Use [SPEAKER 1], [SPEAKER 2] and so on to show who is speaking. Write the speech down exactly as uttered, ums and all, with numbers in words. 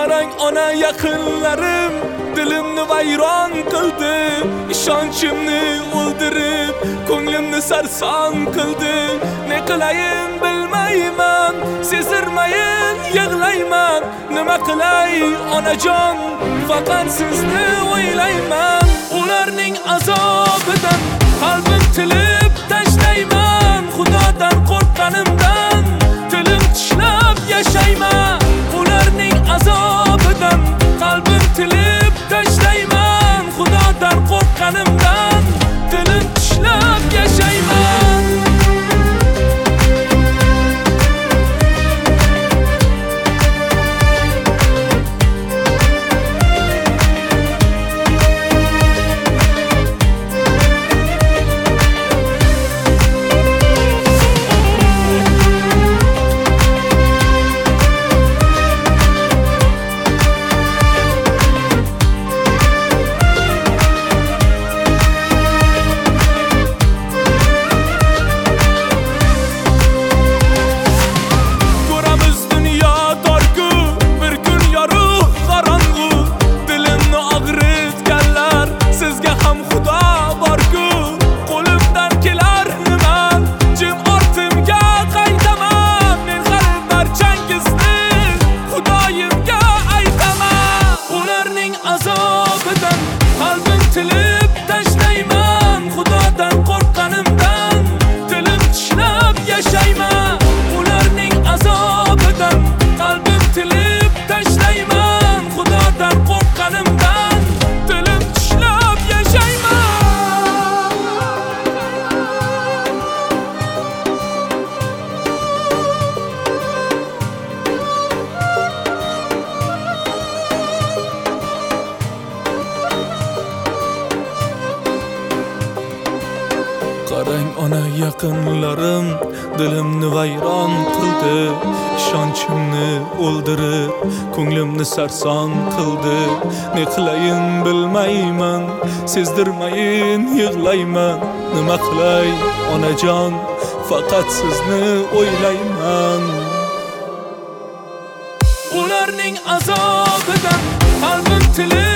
[SPEAKER 1] Qarang ona yaqinlarim dilimni vayron qildi, ishonchimni o'ldirib ko'nglimni sarson qildi. Ne qilayin bilmayman, sezirmayin yig'layman. Nima qilay onajon, faqat sizni o'ylayman. Ularning azobidan qalbim tilib tashlayman. Xudodan qo'rqqanimdan tilim tishlab yashayman. Ularning azobidan qalbim tilib tashlayman. Xudodan qo'rqqanimdan tilim tishlab yashayman. Qarang ona yaqinlarim dilimni vayron qildi, ishonchimni o'ldirib ko'nglimni sarson qildi. Ne qilayin bilmayman, sezdirmayin yig'layman. Nima qilay onajon, faqat sizni o'ylayman. Ularning azobidan qalbim tilib